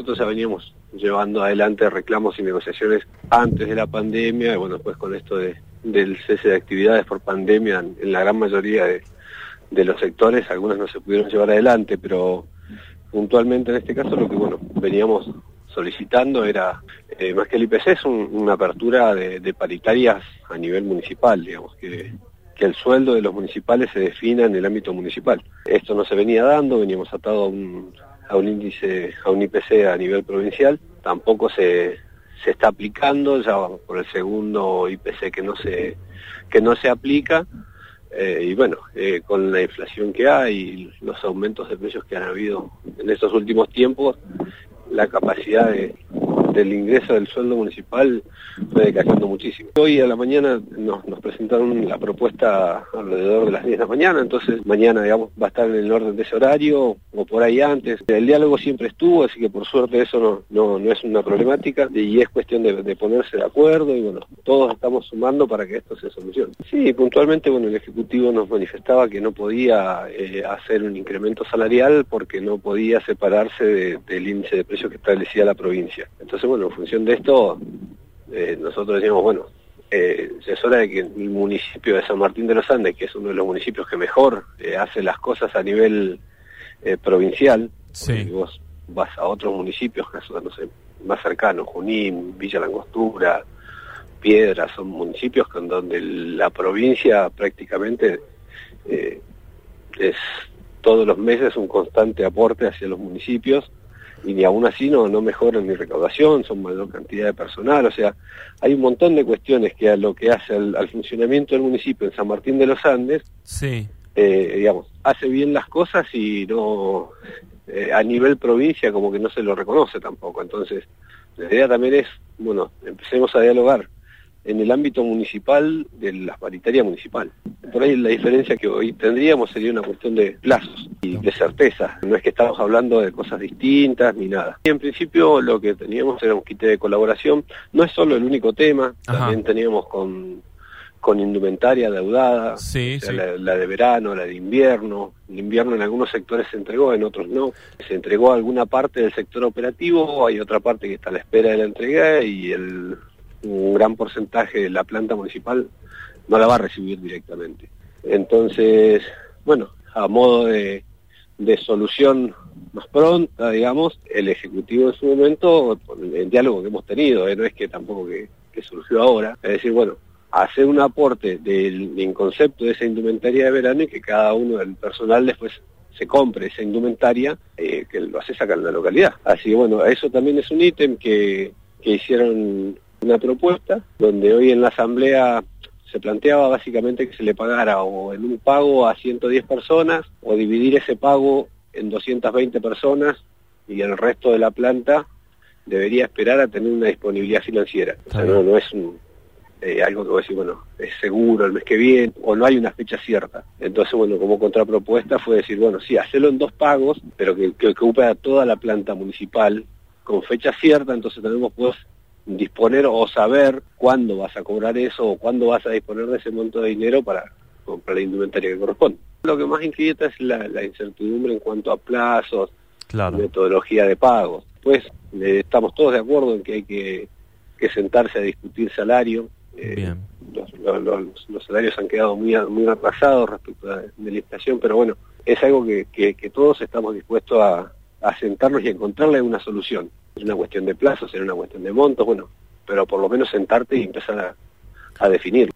nosotros ya veníamos llevando adelante reclamos y negociaciones antes de la pandemia, y bueno, después con esto del cese de actividades por pandemia en la gran mayoría de los sectores, algunas no se pudieron llevar adelante, pero puntualmente en este caso lo que veníamos solicitando era, más que el IPC, es una apertura de paritarias a nivel municipal, digamos, que el sueldo de los municipales se defina en el ámbito municipal. Esto no se venía dando, veníamos atados a un índice, a un IPC a nivel provincial, tampoco se está aplicando, ya vamos por el segundo IPC que no se aplica, y bueno, con la inflación que hay y los aumentos de precios que han habido en estos últimos tiempos, la capacidad del ingreso del sueldo municipal fue decayendo muchísimo. Hoy a la mañana nos presentaron la propuesta alrededor de las 10 de la mañana, entonces mañana, digamos, va a estar en el orden de ese horario o por ahí antes. El diálogo siempre estuvo, así que por suerte eso no es una problemática y es cuestión de ponerse de acuerdo y bueno, todos estamos sumando para que esto se solucione. Sí, puntualmente, el Ejecutivo nos manifestaba que no podía hacer un incremento salarial porque no podía separarse del índice de precios que establecía la provincia. Entonces, en función de esto, nosotros decíamos, es hora de que el municipio de San Martín de los Andes, que es uno de los municipios que mejor hace las cosas a nivel provincial, sí. Vos vas a otros municipios, no sé, más cercanos, Junín, Villa Langostura, Piedra, son municipios con donde la provincia prácticamente es todos los meses un constante aporte hacia los municipios, y ni aún así no mejoran mi recaudación, son mayor cantidad de personal, o sea, hay un montón de cuestiones que a lo que hace al funcionamiento del municipio en San Martín de los Andes, sí. Hace bien las cosas y no a nivel provincia como que no se lo reconoce tampoco. Entonces, la idea también es, empecemos a dialogar en el ámbito municipal de la paritaria municipal. Por ahí la diferencia que hoy tendríamos sería una cuestión de plazos y de certeza. No es que estamos hablando de cosas distintas ni nada. Y en principio lo que teníamos era un kit de colaboración. No es solo el único tema, también teníamos con indumentaria adeudada, sí, o sea, sí. la de verano, la de invierno. El invierno en algunos sectores se entregó, en otros no. Se entregó alguna parte del sector operativo, hay otra parte que está a la espera de la entrega y un gran porcentaje de la planta municipal no la va a recibir directamente. Entonces, a modo de solución más pronta, digamos, el Ejecutivo en su momento, el diálogo que hemos tenido, no es que tampoco que surgió ahora, es decir, hacer un aporte en concepto de esa indumentaria de verano y que cada uno del personal después se compre esa indumentaria, que lo hace sacar en la localidad. Así que eso también es un ítem que hicieron una propuesta, donde hoy en la asamblea se planteaba básicamente que se le pagara o en un pago a 110 personas o dividir ese pago en 220 personas y el resto de la planta debería esperar a tener una disponibilidad financiera. O sea, no es algo que vos decís, es seguro el mes que viene, o no hay una fecha cierta. Entonces, como contrapropuesta fue decir, sí, hacerlo en 2 pagos, pero que ocupe a toda la planta municipal con fecha cierta, entonces tenemos disponer o saber cuándo vas a cobrar eso o cuándo vas a disponer de ese monto de dinero para comprar la indumentaria que corresponde. Lo que más inquieta es la incertidumbre en cuanto a plazos, metodología de pagos. Pues estamos todos de acuerdo en que hay que sentarse a discutir salario. Bien. Los salarios han quedado muy atrasados respecto de la inflación, pero es algo que todos estamos dispuestos a sentarnos y a encontrarle una solución. Es una cuestión de plazos, es una cuestión de montos, pero por lo menos sentarte y empezar a definir.